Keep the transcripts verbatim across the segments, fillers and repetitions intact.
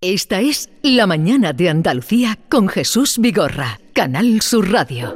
Esta es La Mañana de Andalucía con Jesús Vigorra, Canal Sur Radio.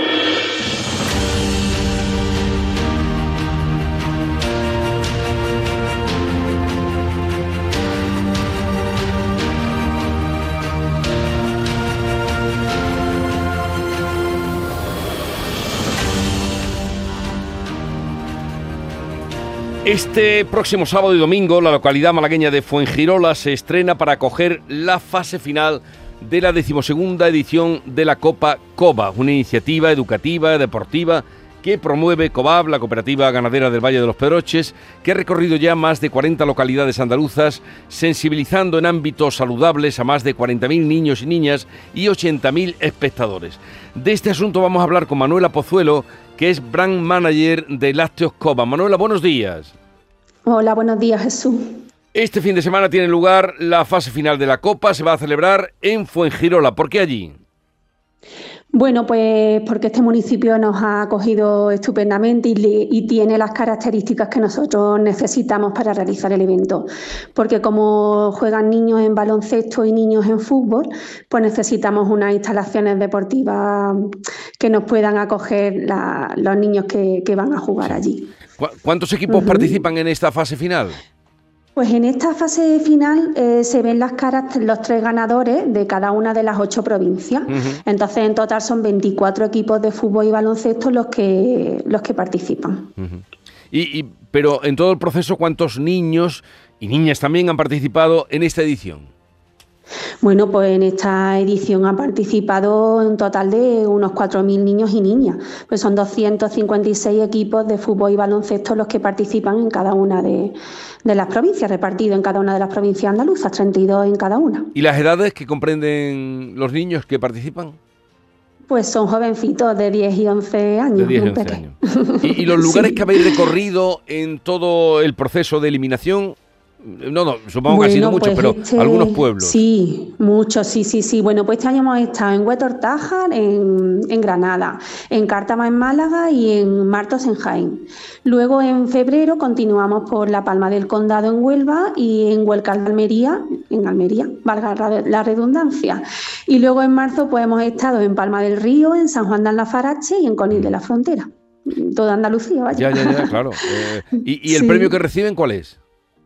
Este próximo sábado y domingo, la localidad malagueña de Fuengirola se estrena para acoger la fase final de la decimosegunda edición de la Copa COBA, una iniciativa educativa, deportiva, que promueve COBAB, la Cooperativa Ganadera del Valle de los Pedroches, que ha recorrido ya más de cuarenta localidades andaluzas, sensibilizando en ámbitos saludables a más de cuarenta mil niños y niñas y ochenta mil espectadores. De este asunto vamos a hablar con Manuela Pozuelo, que es Brand Manager de Lácteos COBA. Manuela, buenos días. Hola, buenos días, Jesús. Este fin de semana tiene lugar la fase final de la Copa, se va a celebrar en Fuengirola. ¿Por qué allí? Bueno, pues porque este municipio nos ha acogido estupendamente y, le, y tiene las características que nosotros necesitamos para realizar el evento. Porque como juegan niños en baloncesto y niños en fútbol, pues necesitamos unas instalaciones deportivas que nos puedan acoger la, los niños que, que van a jugar allí. ¿Cuántos equipos uh-huh. participan en esta fase final? Pues en esta fase final eh, se ven las caras, los tres ganadores de cada una de las ocho provincias. Uh-huh. Entonces, en total son veinticuatro equipos de fútbol y baloncesto los que los que participan. Uh-huh. y, y, pero en todo el proceso, ¿cuántos niños y niñas también han participado en esta edición? Bueno, pues en esta edición han participado un total de unos cuatro mil niños y niñas. Pues son doscientos cincuenta y seis equipos de fútbol y baloncesto los que participan en cada una de, de las provincias, repartidos en cada una de las provincias andaluzas, treinta y dos en cada una. ¿Y las edades que comprenden los niños que participan? Pues son jovencitos de diez y once años. De diez y once años. ¿Y, y los lugares sí. que habéis recorrido en todo el proceso de eliminación? No, no, supongo bueno, que ha sido mucho, pues pero este, algunos pueblos. Sí, muchos, sí, sí, sí. Bueno, pues este año hemos estado en Huetortájar, en, en Granada, en Cártama, en Málaga y en Martos, en Jaén. Luego, en febrero, continuamos por La Palma del Condado, en Huelva, y en Huelca de Almería, en Almería, valga la redundancia. Y luego, en marzo, pues hemos estado en Palma del Río, en San Juan de Alnafarache y en Conil de la Frontera. Toda Andalucía, vaya. Ya, ya, ya, claro. Eh, ¿Y, y el sí. premio que reciben cuál es?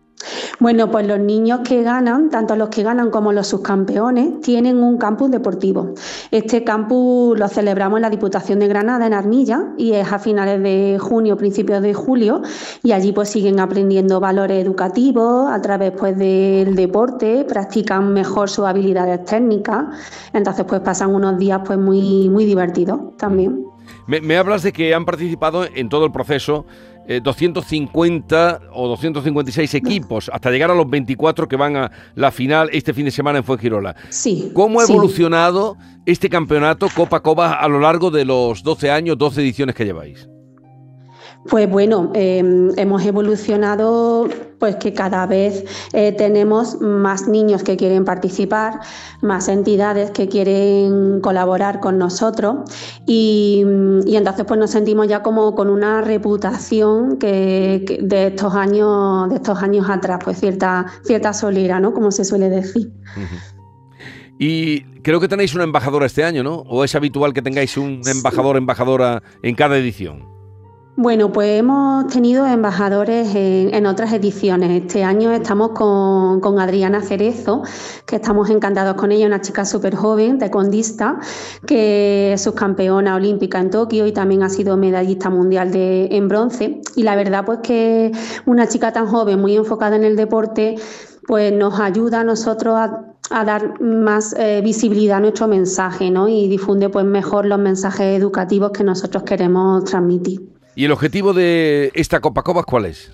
Bueno, pues los niños que ganan, tanto los que ganan como los subcampeones, tienen un campus deportivo. Este campus lo celebramos en la Diputación de Granada, en Armilla, y es a finales de junio, principios de julio, y allí pues siguen aprendiendo valores educativos a través pues del deporte, practican mejor sus habilidades técnicas, entonces pues pasan unos días pues muy, muy divertidos también. Me, me hablas de que han participado en todo el proceso eh, doscientos cincuenta o doscientos cincuenta y seis equipos, hasta llegar a los veinticuatro que van a la final este fin de semana en Fuengirola. Sí. ¿Cómo ha sí. evolucionado este campeonato Copa COBA a lo largo de los doce años, doce ediciones que lleváis? Pues bueno, eh, hemos evolucionado, pues que cada vez eh, tenemos más niños que quieren participar, más entidades que quieren colaborar con nosotros y, y entonces pues nos sentimos ya como con una reputación que, que de estos años, de estos años atrás, pues cierta, cierta solera, ¿no? Como se suele decir. Uh-huh. Y creo que tenéis una embajadora este año, ¿no? ¿O es habitual que tengáis un embajador o embajadora en cada edición? Bueno, pues hemos tenido embajadores en, en otras ediciones. Este año estamos con, con Adriana Cerezo, que estamos encantados con ella, una chica súper joven, taekwondista, que es subcampeona olímpica en Tokio y también ha sido medallista mundial de, en bronce. Y la verdad pues que una chica tan joven, muy enfocada en el deporte, pues nos ayuda a nosotros a, a dar más eh, visibilidad a nuestro mensaje, ¿no? Y difunde pues mejor los mensajes educativos que nosotros queremos transmitir. ¿Y el objetivo de esta Copa COBA cuál es?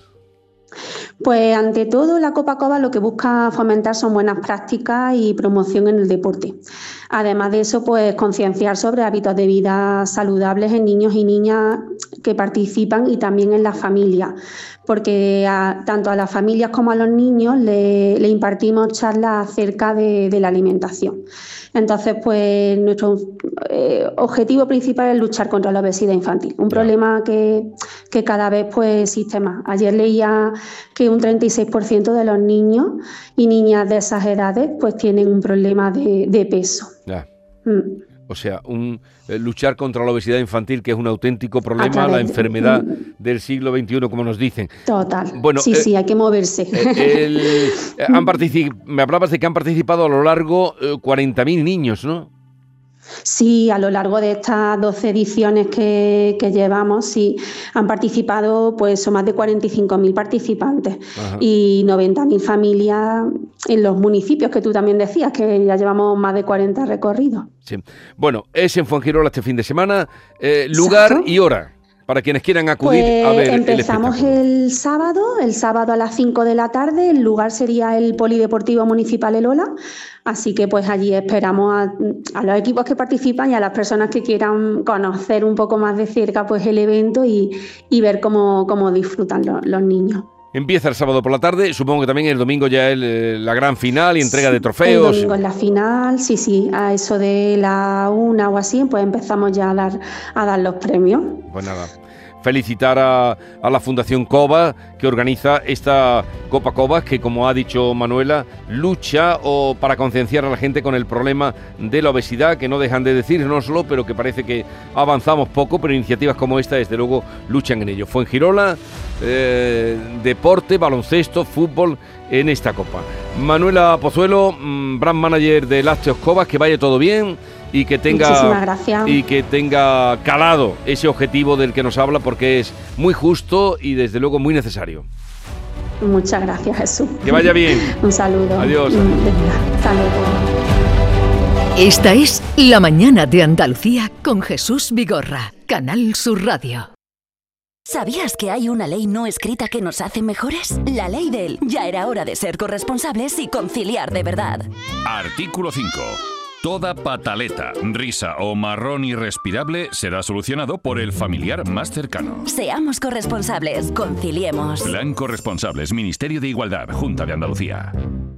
Pues ante todo la Copa COBA lo que busca fomentar son buenas prácticas y promoción en el deporte. Además de eso, pues concienciar sobre hábitos de vida saludables en niños y niñas que participan y también en las familias, porque a, tanto a las familias como a los niños le, le impartimos charlas acerca de, de la alimentación. Entonces, pues nuestro, eh, objetivo principal es luchar contra la obesidad infantil, un problema que, que cada vez pues existe más. Ayer leía que un treinta y seis por ciento de los niños y niñas de esas edades pues tienen un problema de, de peso. Ya. Mm. O sea, un, eh, luchar contra la obesidad infantil, que es un auténtico problema, la enfermedad de, del siglo veintiuno, como nos dicen. Total. Bueno, sí, eh, sí, hay que moverse. Eh, el, eh, han particip- me hablabas de que han participado a lo largo eh, cuarenta mil niños, ¿no? Sí, a lo largo de estas doce ediciones que, que llevamos, sí, han participado pues son más de cuarenta y cinco mil participantes. Ajá. Y noventa mil familias en los municipios, que tú también decías, que ya llevamos más de cuarenta recorridos. Sí. Bueno, es en Fuengirola este fin de semana, eh, lugar Exacto. Y hora. Para quienes quieran acudir pues a ver empezamos el el sábado, el sábado a las cinco de la tarde, el lugar sería el Polideportivo Municipal El Ola, así que pues allí esperamos a, a los equipos que participan y a las personas que quieran conocer un poco más de cerca pues el evento y, y ver cómo, cómo disfrutan lo, los niños. Empieza el sábado por la tarde, supongo que también el domingo ya es la gran final y entrega de trofeos. El domingo es la final, sí, sí, a eso de la una o así, pues empezamos ya a dar, a dar los premios. Pues nada, felicitar a, a la Fundación Cova, que organiza esta Copa Cova, que como ha dicho Manuela, lucha o para concienciar a la gente con el problema de la obesidad, que no dejan de decírnoslo, pero que parece que avanzamos poco, pero iniciativas como esta, desde luego, luchan en ello. Fuengirola, eh, deporte, baloncesto, fútbol en esta Copa. Manuela Pozuelo, mmm, brand manager de Lácteos Covas, que vaya todo bien y que tenga y que tenga calado ese objetivo del que nos habla, porque es muy justo y desde luego muy necesario. Muchas gracias, Jesús. Que vaya bien. Un saludo. Adiós. Hasta luego. Esta es La Mañana de Andalucía con Jesús Vigorra, Canal Sur Radio. ¿Sabías que hay una ley no escrita que nos hace mejores? La ley del ya era hora de ser corresponsables y conciliar de verdad. Artículo cinco. Toda pataleta, risa o marrón irrespirable será solucionado por el familiar más cercano. Seamos corresponsables, conciliemos. Plan Corresponsables, Ministerio de Igualdad, Junta de Andalucía.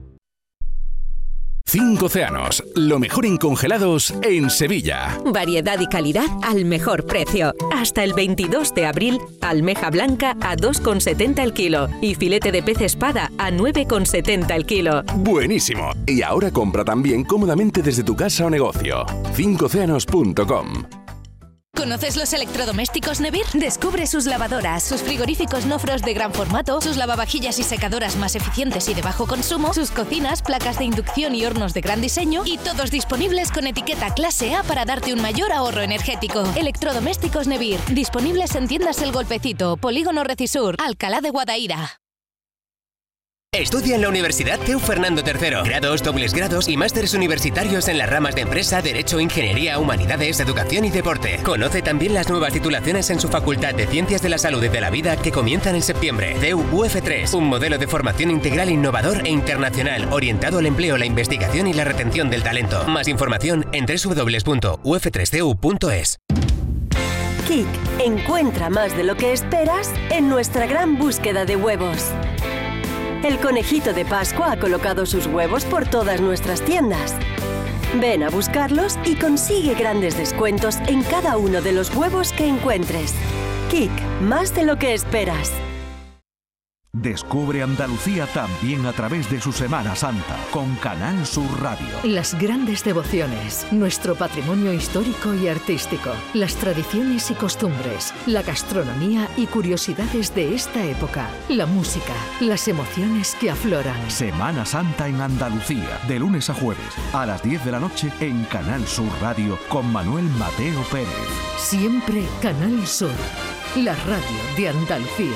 Cinco Océanos, lo mejor en congelados en Sevilla. Variedad y calidad al mejor precio. Hasta el veintidós de abril, almeja blanca a dos con setenta el kilo y filete de pez espada a nueve con setenta el kilo. Buenísimo. Y ahora compra también cómodamente desde tu casa o negocio. cinco océanos punto com. ¿Conoces los electrodomésticos Nevir? Descubre sus lavadoras, sus frigoríficos no frost de gran formato, sus lavavajillas y secadoras más eficientes y de bajo consumo, sus cocinas, placas de inducción y hornos de gran diseño, y todos disponibles con etiqueta clase A para darte un mayor ahorro energético. Electrodomésticos Nevir, disponibles en tiendas El Golpecito, Polígono Recisur, Alcalá de Guadaira. Estudia en la Universidad C E U Fernando tercero. Grados, dobles grados y másteres universitarios en las ramas de Empresa, Derecho, Ingeniería, Humanidades, Educación y Deporte. Conoce también las nuevas titulaciones en su Facultad de Ciencias de la Salud y de la Vida que comienzan en septiembre. C E U U F tres, un modelo de formación integral, innovador e internacional, orientado al empleo, la investigación y la retención del talento. Más información en doble u doble u doble u punto u f tres c u punto es. Kik, encuentra más de lo que esperas en nuestra gran búsqueda de huevos. El conejito de Pascua ha colocado sus huevos por todas nuestras tiendas. Ven a buscarlos y consigue grandes descuentos en cada uno de los huevos que encuentres. Kik, más de lo que esperas. Descubre Andalucía también a través de su Semana Santa con Canal Sur Radio. Las grandes devociones, nuestro patrimonio histórico y artístico, las tradiciones y costumbres, la gastronomía y curiosidades de esta época, la música, las emociones que afloran. Semana Santa en Andalucía, de lunes a jueves, a las diez de la noche en Canal Sur Radio con Manuel Mateo Pérez. Siempre Canal Sur, la radio de Andalucía.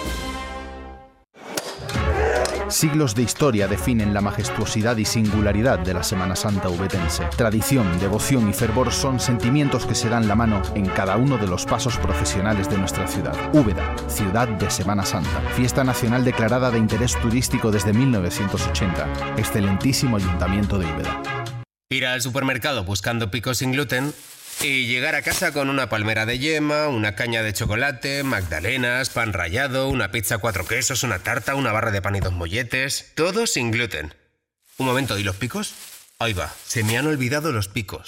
Siglos de historia definen la majestuosidad y singularidad de la Semana Santa ubetense. Tradición, devoción y fervor son sentimientos que se dan la mano en cada uno de los pasos procesionales de nuestra ciudad. Úbeda, ciudad de Semana Santa. Fiesta nacional declarada de interés turístico desde mil novecientos ochenta. Excelentísimo Ayuntamiento de Úbeda. Ir al supermercado buscando picos sin gluten y llegar a casa con una palmera de yema, una caña de chocolate, magdalenas, pan rallado, una pizza cuatro quesos, una tarta, una barra de pan y dos molletes. Todo sin gluten. Un momento, ¿y los picos? Ahí va, se me han olvidado los picos.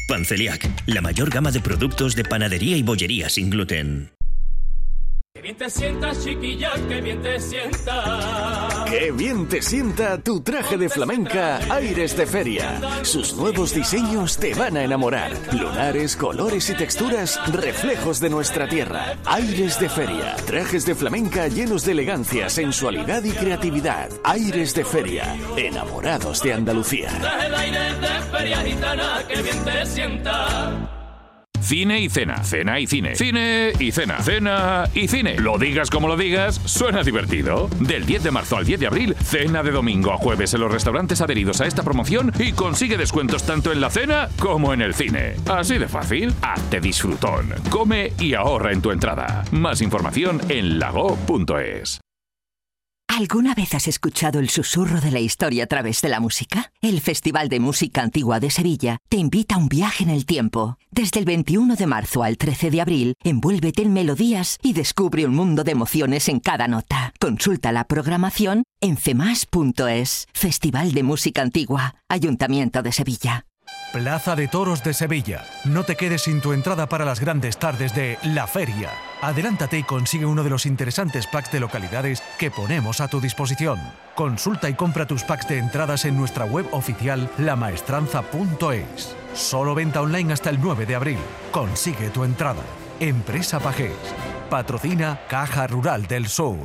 Panceliac, la mayor gama de productos de panadería y bollería sin gluten. ¡Qué bien te sientas, chiquilla! ¡Qué bien te sienta! ¡Qué bien te sienta tu traje de flamenca Aires de Feria! Sus nuevos diseños te van a enamorar. Lunares, colores y texturas, reflejos de nuestra tierra. Aires de Feria. Trajes de flamenca llenos de elegancia, sensualidad y creatividad. Aires de Feria. Enamorados de Andalucía. Traje de aires de feria gitana, ¡qué bien te sienta! Cine y cena, cena y cine, cine y cena, cena y cine. Lo digas como lo digas, suena divertido. Del diez de marzo al diez de abril, cena de domingo a jueves en los restaurantes adheridos a esta promoción y consigue descuentos tanto en la cena como en el cine. Así de fácil, hazte disfrutón. Come y ahorra en tu entrada. Más información en lago punto es. ¿Alguna vez has escuchado el susurro de la historia a través de la música? El Festival de Música Antigua de Sevilla te invita a un viaje en el tiempo. Desde el veintiuno de marzo al trece de abril, envuélvete en melodías y descubre un mundo de emociones en cada nota. Consulta la programación en femas punto es. Festival de Música Antigua, Ayuntamiento de Sevilla. Plaza de Toros de Sevilla. No te quedes sin tu entrada para las grandes tardes de La Feria. Adelántate y consigue uno de los interesantes packs de localidades que ponemos a tu disposición. Consulta y compra tus packs de entradas en nuestra web oficial la maestranza punto es. Solo venta online hasta el nueve de abril. Consigue tu entrada. Empresa Pajés. Patrocina Caja Rural del Sur.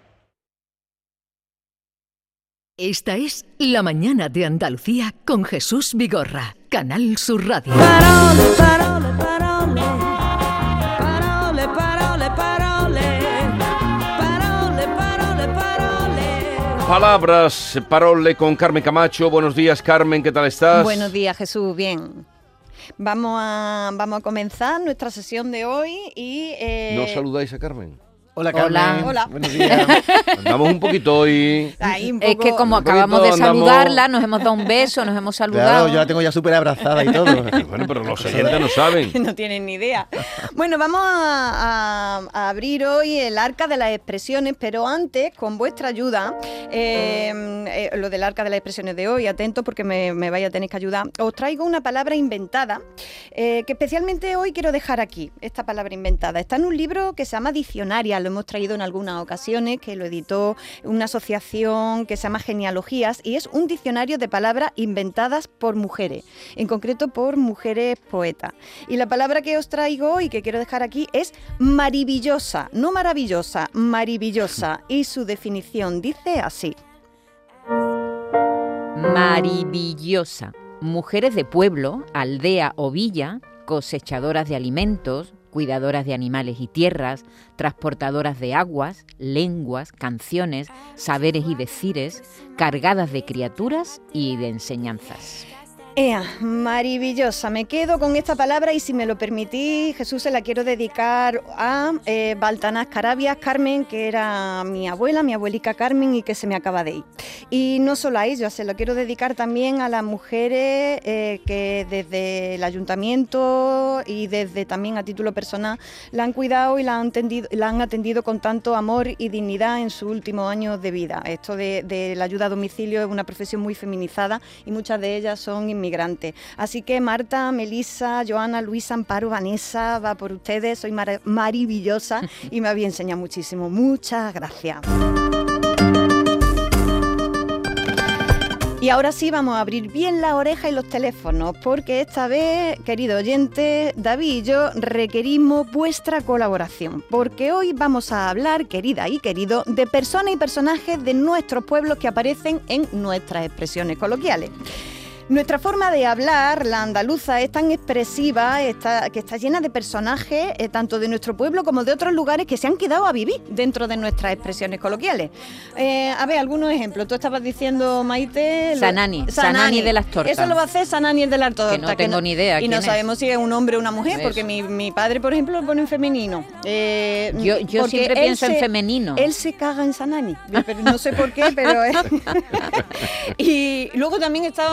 Esta es La Mañana de Andalucía con Jesús Vigorra, Canal Sur Radio. Parole, parole, parole, parole, parole, parole, parole, parole, parole. Palabras, parole con Carmen Camacho. Buenos días, Carmen, ¿qué tal estás? Buenos días, Jesús, bien. Vamos a, vamos a comenzar nuestra sesión de hoy y... Eh... ¿No saludáis a Carmen? Hola, Carmen. Hola. Hola. Buenos días. Andamos un poquito hoy. Ahí, un poco, es que como acabamos de saludarla, nos hemos dado un beso, nos hemos saludado. Claro, yo la tengo ya súper abrazada y todo. Bueno, pero los oyentes no saben. No tienen ni idea. Bueno, vamos a, a, a abrir hoy el arca de las expresiones, pero antes, con vuestra ayuda, eh, eh, lo del arca de las expresiones de hoy, atentos porque me, me vais a tener que ayudar, os traigo una palabra inventada eh, que especialmente hoy quiero dejar aquí, esta palabra inventada. Está en un libro que se llama Diccionaria, lo hemos traído en algunas ocasiones, que lo editó una asociación que se llama Genealogías y es un diccionario de palabras inventadas por mujeres, en concreto por mujeres poetas. Y la palabra que os traigo hoy, que quiero dejar aquí, es maravillosa, no maravillosa, maravillosa. Y su definición dice así. Maravillosa. Mujeres de pueblo, aldea o villa, cosechadoras de alimentos, cuidadoras de animales y tierras, transportadoras de aguas, lenguas, canciones, saberes y decires, cargadas de criaturas y de enseñanzas. Ea, maravillosa. Me quedo con esta palabra y si me lo permitís, Jesús, se la quiero dedicar a eh, Baltanás Carabias, Carmen, que era mi abuela, mi abuelica Carmen y que se me acaba de ir. Y no solo a ella, se lo quiero dedicar también a las mujeres eh, que desde el ayuntamiento y desde también a título personal la han cuidado y la han atendido, la han atendido con tanto amor y dignidad en sus últimos años de vida. Esto de, de la ayuda a domicilio es una profesión muy feminizada y muchas de ellas son inmigrantes. Así que Marta, Melissa, Joana, Luisa, Amparo, Vanessa, va por ustedes, soy mar- maravillosa y me había enseñado muchísimo. Muchas gracias. Y ahora sí vamos a abrir bien la oreja y los teléfonos, porque esta vez, querido oyente, David y yo requerimos vuestra colaboración, porque hoy vamos a hablar, querida y querido, de personas y personajes de nuestros pueblos que aparecen en nuestras expresiones coloquiales. Nuestra forma de hablar, la andaluza, es tan expresiva, está, que está llena de personajes, eh, tanto de nuestro pueblo como de otros lugares que se han quedado a vivir dentro de nuestras expresiones coloquiales. Eh, a ver, algunos ejemplos. Tú estabas diciendo, Maite... Sanani, lo, Sanani, Sanani de las tortas. Eso lo va a hacer Sanani el de las tortas. Que no tengo que no, ni idea. Y no sabemos es? si es un hombre o una mujer, ¿Ves? porque mi, mi padre, por ejemplo, lo pone en femenino. Eh, yo yo siempre pienso se, en femenino. Él se caga en Sanani, pero no sé por qué, pero... Es. Y luego también estaba una,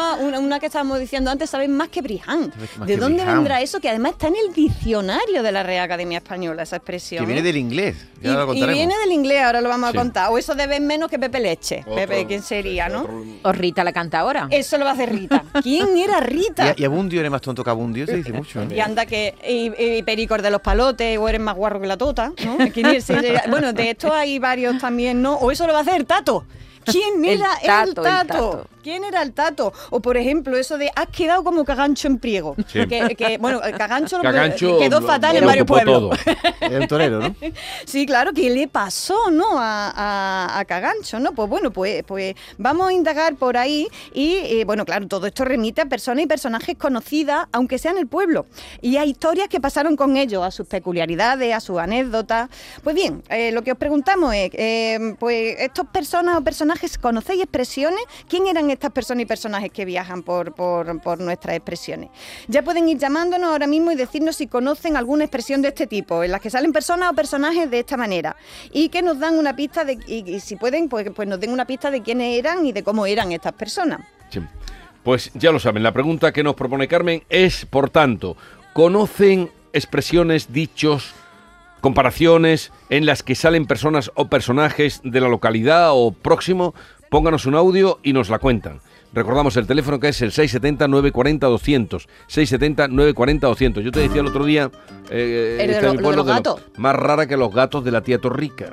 una que estábamos diciendo antes, sabes más que Briján. Más ¿De que dónde Briján. vendrá eso? Que además está en el diccionario de la Real Academia Española, esa expresión. Que viene del inglés. Ya Y, lo y contaremos. viene del inglés, ahora lo vamos Sí. a contar. O eso de ver menos que Pepe Leche. Otro. Pepe, ¿quién sería, no? O Rita la canta ahora. Eso lo va a hacer Rita. ¿Quién era Rita? Y, y Abundio eres más tonto que Abundio, se dice mucho. ¿eh? Y anda que y, y Pericor de los Palotes, o eres más guarro que la tota, ¿no? ¿Quién es ese? Bueno, de esto hay varios también, ¿no? O eso lo va a hacer Tato. ¿Quién El era el Tato, tato? el Tato. ¿Quién era el Tato? O por ejemplo, eso de has quedado como cagancho en priego. Sí. Que, que, bueno, el cagancho, Cagancho quedó lo- fatal lo en varios ocupó pueblos. todo. El torero, ¿no? Sí, claro, ¿qué le pasó, no? A, a, a Cagancho, ¿no? Pues bueno, pues, pues vamos a indagar por ahí y, eh, bueno, claro, todo esto remite a personas y personajes conocidas, aunque sean el pueblo, y a historias que pasaron con ellos, a sus peculiaridades, a sus anécdotas. Pues bien, eh, lo que os preguntamos es, eh, pues, ¿estos personas o personajes conocéis expresiones? ¿Quién eran estas personas y personajes que viajan por, por, por nuestras expresiones? Ya pueden ir llamándonos ahora mismo y decirnos si conocen alguna expresión de este tipo, en las que salen personas o personajes de esta manera, y que nos dan una pista de, y, y si pueden, pues, pues nos den una pista de quiénes eran y de cómo eran estas personas. Sí. Pues ya lo saben, la pregunta que nos propone Carmen es, por tanto, ¿conocen expresiones, dichos, comparaciones en las que salen personas o personajes de la localidad o próximo? Pónganos un audio y nos la cuentan. Recordamos el teléfono, que es el seis siete cero, nueve cuatro cero, doscientos. seis siete cero, nueve cuatro cero, doscientos. Yo te decía el otro día... Eh, El de esta lo- mi lo de pueblo, los de lo- gatos. más rara que los gatos de la tía Torrica.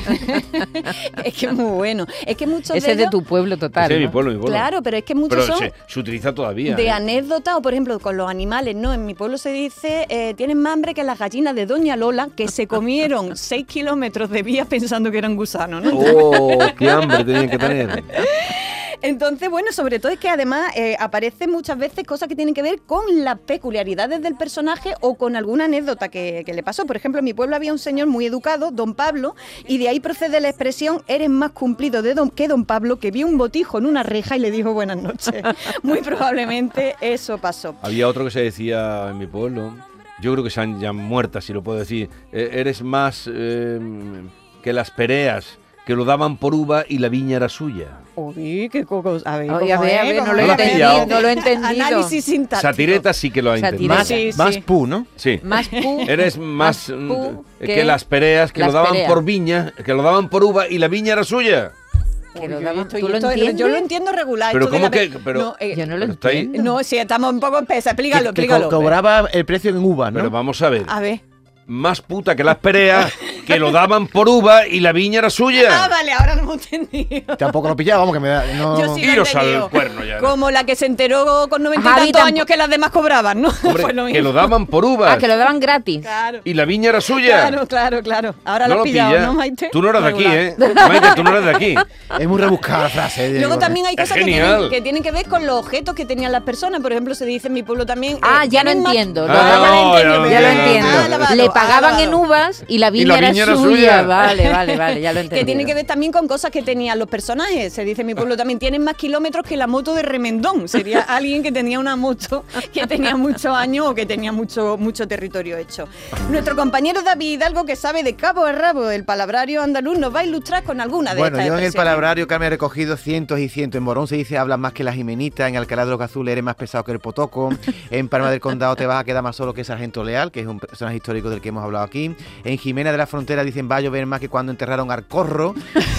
Es que es muy bueno. Es que muchos Ese de es de ellos- tu pueblo total. Ese es mi ¿no? pueblo, mi pueblo. Claro, pero es que muchos Pero son se, se utiliza todavía. de ¿eh? anécdotas, o por ejemplo con los animales, ¿no? En mi pueblo se dice, eh, tienen más hambre que las gallinas de Doña Lola, que se comieron seis kilómetros de vías pensando que eran gusanos, ¿no? ¡Oh, qué hambre tenían que tener! Entonces, bueno, sobre todo es que además eh, aparecen muchas veces cosas que tienen que ver con las peculiaridades del personaje o con alguna anécdota que, que le pasó. Por ejemplo, en mi pueblo había un señor muy educado, don Pablo, y de ahí procede la expresión, eres más cumplido de don, que don Pablo, que vio un botijo en una reja y le dijo buenas noches. Muy probablemente eso pasó. Había otro que se decía en mi pueblo, yo creo que se han ya muertas, si lo puedo decir, eh, eres más eh, que las pereas, que lo daban por uva y la viña era suya. Uy, qué cocos. A ver, Oye, ¿cómo a ver, es? a ver, no ¿Cómo lo he es? entendido, no lo he entendido. Análisis sintáctico. Satireta sí que lo ha entendido. Más, Sí, más sí. pu, ¿no? Sí. Más pu. Eres más, más mm, pu que, que las pereas, que las lo daban pereas. por viña, que lo daban por uva y la viña era suya. Que lo Uy, daban- esto- ¿tú lo esto- entiendes? Yo lo entiendo regular. Pero esto de ¿cómo la- que- pero- no, eh, Yo no lo Pero está ahí. entiendo. no, sí, estamos un poco espesa. Explícalo, que, que explícalo. co- cobraba el precio en uvas, ¿no? Pero vamos a ver, A ver. más puta que las pereas, que lo daban por uva y la viña era suya. Ah, vale, ahora lo hemos entendido. Tampoco lo pillaba, vamos, que me da... No... Yo sí lo he Iros al entendido. cuerno ya. ¿no? Como la que se enteró con noventa y Javi tantos tampo- años que las demás cobraban, ¿no? Hombre, Fue lo que mismo. lo daban por uvas Ah, que lo daban gratis. Claro. y la viña era suya. Claro, claro, claro. Ahora No lo lo has pillado, pilla. ¿no, Maite? Tú no eras de aquí, Regular. ¿eh? Maite, tú no eras de aquí. Es muy rebuscada la frase. de- Luego también hay Es cosas que genial. tienen, que tienen que ver con los objetos que tenían las personas. Por ejemplo, se dice en mi pueblo también... Ah, eh, ya lo tienen más- entiendo. Ah, lo daban- no, ya lo ya lo entiendo. entiendo. Ah, lavado, Le ah, pagaban lavado. en uvas y la viña, la era, viña era suya. suya. Vale, vale, vale, ya lo entendí. Que tiene que ver también con cosas que tenían los personajes. Se dice en mi pueblo también, tienen más kilómetros que la moto de Remendón. Sería alguien que tenía una moto que tenía muchos años o que tenía mucho, mucho territorio hecho. Nuestro compañero David Hidalgo, que sabe de cabo a rabo el palabrario andaluz, nos va a ilustrar con alguna de Bueno, estas yo en el expresiones. palabrario que me he recogido cientos y cientos. En Morón se dice hablas más que la Jimenita, en Alcalá de los Azules eres más pesado que el Potoco, en Palma del Condado te vas a quedar más solo que Sargento Leal, que es un personaje histórico del que hemos hablado aquí. En Jimena de la Frontera dicen va a llover más que cuando enterraron al Corro.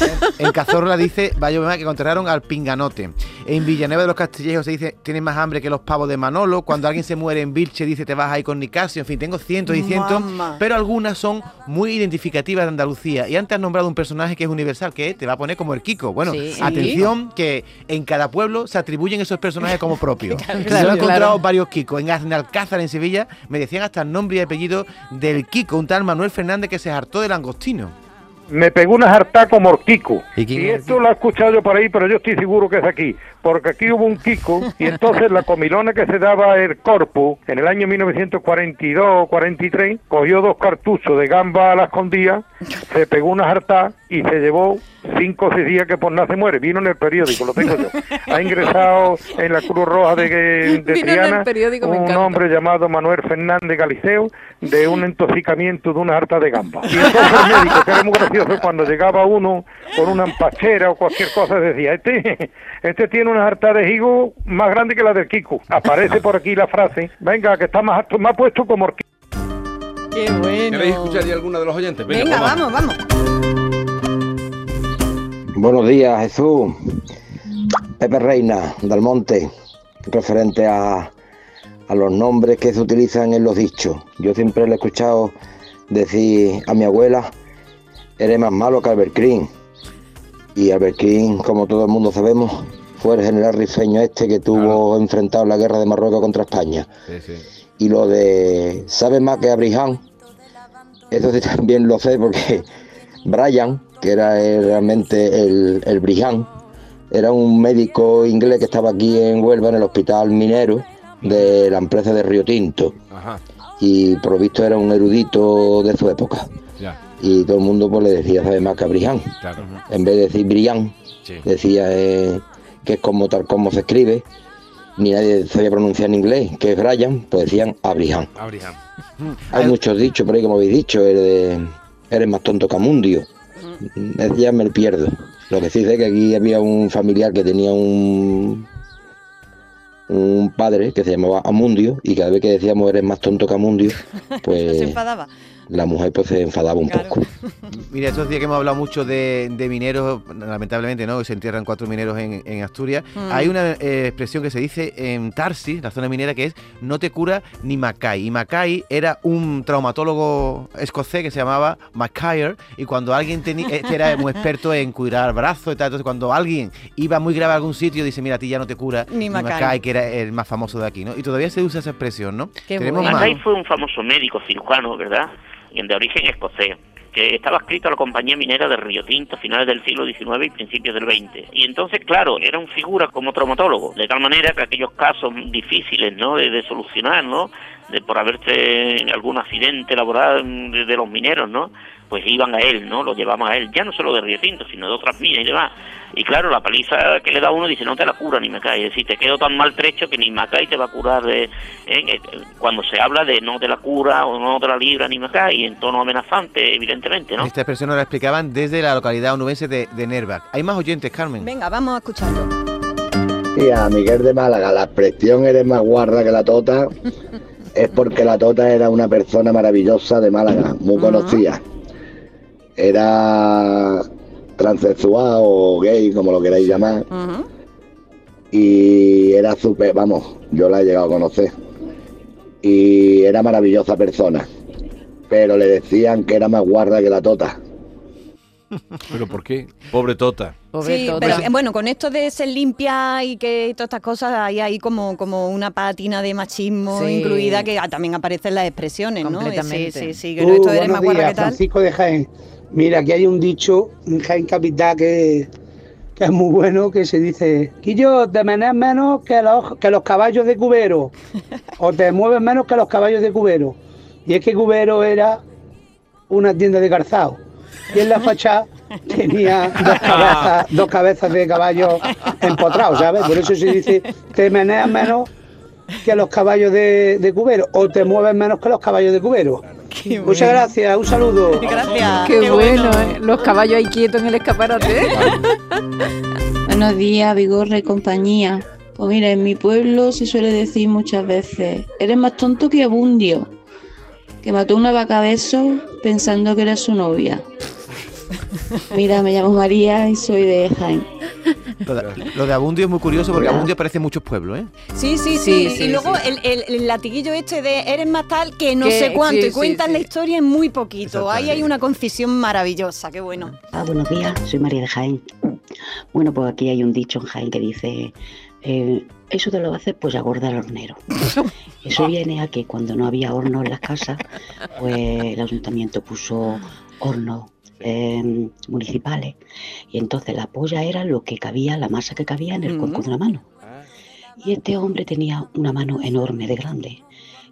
En Cazorla dice va a llover más que cuando enterraron al Pinganote. En Villanueva de los Castillejos se dice tienes más hambre que los pavos de Manolo. Cuando alguien se muere en Vilche dice te vas ahí con Nicasio. En fin, tengo cientos y cientos, Mamá. pero algunas son muy identificativas de Andalucía. Y antes has nombrado un personaje que es universal, que te va a poner como el Kiko. Bueno, Sí. atención, que en cada pueblo se atribuyen esos personajes como propios. Claro, Yo claro, he encontrado claro. varios Kikos. En Alcázar, en Sevilla, me decían hasta el nombre y apellido del Kiko, un tal Manuel Fernández que se hartó del langostino. Me pegó una jarta como el Kiko. ¿Y quién Y es esto lo he escuchado yo por ahí, pero yo estoy seguro que es aquí. Porque aquí hubo un Kiko y entonces la comilona que se daba el Corpus en el año mil novecientos cuarenta y dos o cuarenta y tres cogió dos cartuchos de gamba a la escondida, se pegó una jarta y se llevó cinco o seis días que por nada se muere. Vino en el periódico, lo tengo yo. Ha ingresado en la Cruz Roja de, de Vino en el Triana periódico, me un encanta. hombre llamado Manuel Fernández Galiceo de un intoxicamiento de una jarta de gamba. Y entonces el médico, que era muy gracioso, cuando llegaba uno con una empachera o cualquier cosa, decía, este, este tiene tiene una jarta de higo más grande que la del Kiko. Aparece por aquí la frase, venga, que está más, más puesto como el Kiko. Qué bueno. ¿Queréis escuchar ya alguna de los oyentes? Venga, Venga vamos, vamos. Buenos días, Jesús. Pepe Reina, del Monte, referente a, a los nombres que se utilizan en los dichos. Yo siempre le he escuchado decir a mi abuela, eres más malo que Albert Green. Y Albert Green, como todo el mundo sabemos, fue el general rifeño este que tuvo claro. enfrentado la guerra de Marruecos contra España. Sí, sí. Y lo de, ¿sabes más que Abraham? Eso sí también lo sé porque Brian, que era el, realmente el, el Brian, era un médico inglés que estaba aquí en Huelva en el hospital minero de la empresa de Río Tinto. Ajá. Y por lo visto era un erudito de su época. Ya. Y todo el mundo pues le decía, ¿sabes más que Brian? Claro. En vez de decir Brian, sí. decía eh, que es como tal como se escribe. Ni nadie sabía pronunciar en inglés, que es Brian, pues decían Abraham. Abraham. Hay Al... muchos dichos por ahí, como habéis dicho, eres, de, eres más tonto que Amundio. Uh-huh. Ya me lo pierdo. Lo que sí sé es que aquí había un familiar que tenía un un padre que se llamaba Amundio, y cada vez que decíamos eres más tonto que Amundio, pues... se enfadaba. La mujer pues se enfadaba un claro. poco. Mira, estos días que hemos hablado mucho de, de mineros, lamentablemente, ¿no? Se entierran cuatro mineros en, en Asturias. Mm. Hay una eh, expresión que se dice en Tarsis, la zona minera, que es no te cura ni Mackay. Y Mackay era un traumatólogo escocés que se llamaba Mackay, y cuando alguien tenía, este era muy experto en curar brazos y tal, entonces cuando alguien iba muy grave a algún sitio, dice, mira, a ti ya no te cura ni, ni Mackay. Mackay, que era el más famoso de aquí, ¿no? Y todavía se usa esa expresión, ¿no? Bueno. Mackay fue un famoso médico cirujano, ¿verdad? De origen escocés, que estaba adscrito a la compañía minera de Río Tinto a finales del siglo diecinueve y principios del veinte. Y entonces, claro, era un figura como traumatólogo, de tal manera que aquellos casos difíciles, ¿no?, de, de solucionar, ¿no?, de por haberse algún accidente laboral de, de los mineros, ¿no?, pues iban a él, ¿no?, lo llevaban a él, ya no solo de Río Tinto, sino de otras minas y demás. Y claro, la paliza que le da uno dice, no te la cura ni Mackay, es decir, te quedo tan maltrecho que ni Mackay te va a curar de, eh, cuando se habla de no te la cura o no te la libra ni Mackay, en tono amenazante, evidentemente, ¿no? Esta expresión nos la explicaban desde la localidad onubense de, de Nervac. Hay más oyentes, Carmen. Venga, vamos a escucharlo. Y a Miguel de Málaga, la expresión eres más guarra que la tota, es porque la tota era una persona maravillosa de Málaga, muy uh-huh. conocida. Era transexual o gay, como lo queráis llamar, uh-huh. y era súper, vamos, yo la he llegado a conocer, y era maravillosa persona, pero le decían que era más guarda que la tota. ¿Pero por qué? Pobre tota. Pobre sí, tota. Pero bueno, con esto de ser limpia y que todas estas cosas, hay ahí como, como una pátina de machismo sí. incluida, que también aparecen las expresiones, ¿no? Completamente. Sí, sí, sí, que uh, esto eres más guarda que tal. Francisco de Jaén. Mira, aquí hay un dicho en Jaén Capital que, que es muy bueno, que se dice, Quillo, te meneas menos que los, que los caballos de Cubero, o te mueves menos que los caballos de Cubero. Y es que Cubero era una tienda de calzado, y en la fachada tenía dos cabezas, dos cabezas de caballo empotrados, ¿sabes? Por eso se dice, te meneas menos que los caballos de, de Cubero, o te mueves menos que los caballos de Cubero. Qué Muchas bueno. gracias, un saludo. Gracias. Qué, Qué bueno, bueno, ¿eh? Los caballos ahí quietos en el escaparate. Buenos días, Vigorra y compañía. Pues mira, en mi pueblo se suele decir muchas veces, eres más tonto que Abundio, que mató una vaca de eso pensando que era su novia. Mira, me llamo María y soy de Jaén. Lo de, lo de Abundio es muy curioso porque Abundio aparece en muchos pueblos, ¿eh? Sí, sí, sí. sí, sí y luego sí. El, el, el latiguillo este de eres más tal que no sé cuánto, sí, y cuentan sí, sí. la historia en muy poquito. Ahí hay una concisión maravillosa, qué bueno. Ah, buenos días, soy María de Jaén. Bueno, pues aquí hay un dicho en Jaén que dice, eh, eso te lo haces pues agorda el hornero. Eso viene a que cuando no había horno en las casas, pues el ayuntamiento puso horno Eh, municipales, y entonces la polla era lo que cabía, la masa que cabía en el uh-huh. cuenco de una mano, y este hombre tenía una mano enorme de grande,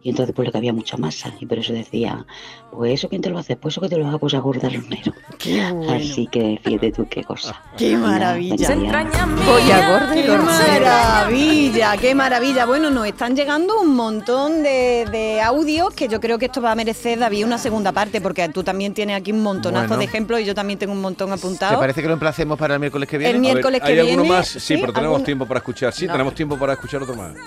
y entonces pues le cabía mucha masa, y por eso decía, pues eso ¿quién te lo hace? Pues eso que te lo haga pues a gorda hornero. Qué bueno. Así que fíjate tú qué cosa. ¡Qué maravilla! Polla gorda y ¡Qué hornero. maravilla! ¡Qué maravilla! Bueno, nos están llegando un montón de, de audios que yo creo que esto va a merecer, David, una segunda parte, porque tú también tienes aquí un montonazo Bueno. de ejemplos y yo también tengo un montón apuntado. ¿Te parece que lo emplacemos para el miércoles que viene? El miércoles A ver, que ¿hay alguno viene, más? Sí, ¿sí? pero tenemos ¿Algún- tiempo para escuchar. Sí, No. tenemos tiempo para escuchar otro más.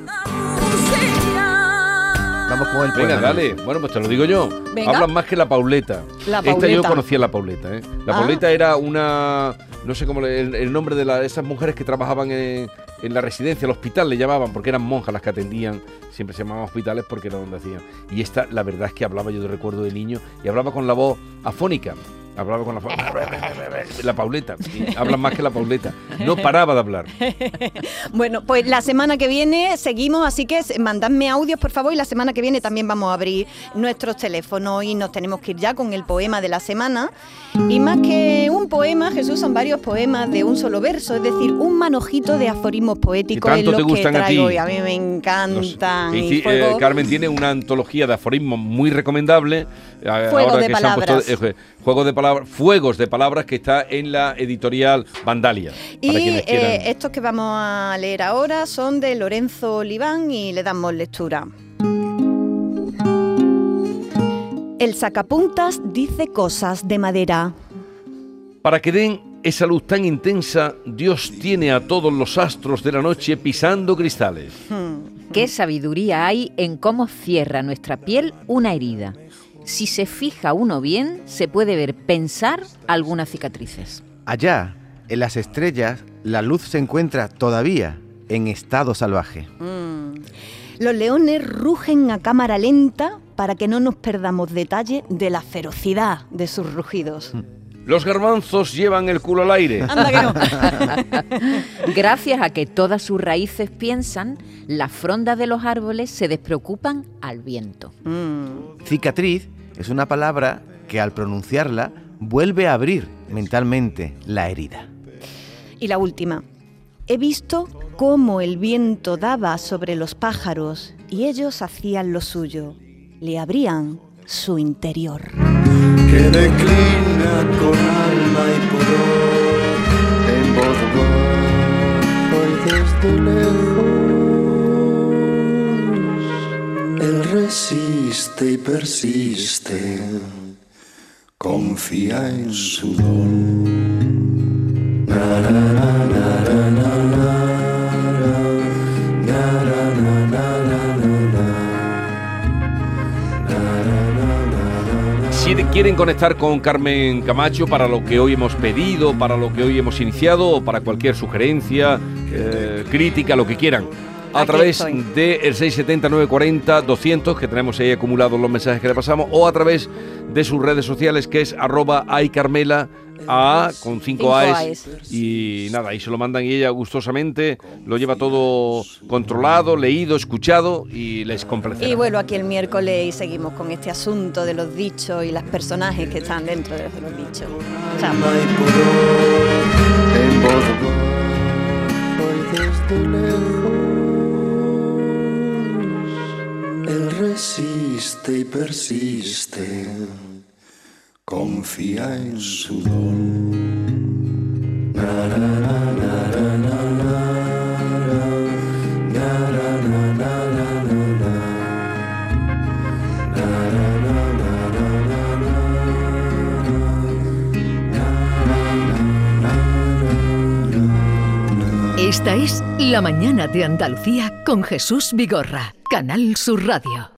Vamos con el Venga, poema, dale. Bueno, pues te lo digo yo. Venga. Hablan más que la Pauleta. La Esta yo Pauleta. conocía la Pauleta, ¿eh? La Ah. Pauleta era una... No sé cómo le- el, el nombre de la- esas mujeres que trabajaban en, en la residencia, el hospital le llamaban, porque eran monjas las que atendían. Siempre se llamaban hospitales porque era donde hacían. Y esta, la verdad es que hablaba, yo de recuerdo de niño, y hablaba con la voz afónica. Hablaba con la voz... La Pauleta. Y hablan más que la Pauleta. No paraba de hablar. Bueno, pues la semana que viene seguimos, así que mandadme audios, por favor, y la semana que viene también vamos a abrir nuestros teléfonos y nos tenemos que ir ya con el poema de la semana. Y más que un poema, Jesús, son varios poemas de un solo verso, es decir, un manojito de aforismos poéticos ¿Qué es tanto lo te que gustan a ti? traigo y a mí me encantan. Y Y sí, fuego- eh, Carmen tiene una antología de aforismos muy recomendable. eh, Fuego ahora de que se han puesto, palabras. eh, juego de palabras, fuegos de palabras, que está en la editorial Vandalia. Y para quienes quieran. eh, estos que vamos a leer ahora son de Lorenzo Oliván y le damos lectura. El sacapuntas dice cosas de madera. Para que den esa luz tan intensa, Dios tiene a todos los astros de la noche pisando cristales. ¿Qué sabiduría hay en cómo cierra nuestra piel una herida? Si se fija uno bien, se puede ver pensar algunas cicatrices. Allá, en las estrellas, la luz se encuentra todavía en estado salvaje. Mm. Los leones rugen a cámara lenta para que no nos perdamos detalle de la ferocidad de sus rugidos. Los garbanzos llevan el culo al aire. Anda que no. Gracias a que todas sus raíces piensan, las frondas de los árboles se despreocupan al viento. Cicatriz es una palabra que al pronunciarla vuelve a abrir mentalmente la herida. Y la última. He visto cómo el viento daba sobre los pájaros y ellos hacían lo suyo. Le abrían su interior. Que declina con alma y pudor en voz baja y desde lejos. Él resiste y persiste, confía en su don. Na, na, na, na, na, na, na. Si quieren conectar con Carmen Camacho para lo que hoy hemos pedido, para lo que hoy hemos iniciado, o para cualquier sugerencia, eh, crítica, lo que quieran, a Aquí través estoy. del seis siete cero, nueve cuatro cero, doscientos, que tenemos ahí acumulados los mensajes que le pasamos, o a través de sus redes sociales, que es arroba aycarmela, A, con cinco Cinco A's, A's. y nada, ahí se lo mandan y ella gustosamente lo lleva todo controlado, leído, escuchado y les complacerá. Y vuelvo aquí el miércoles y seguimos con este asunto de los dichos y los personajes que están dentro de los dichos. Chao. En voz baja y desde lejos. Él resiste y persiste, confía en su don. Na, na, na, na, na, na, na, na, na, na, Esta es La Mañana de Andalucía con Jesús Vigorra, Canal Sur Radio.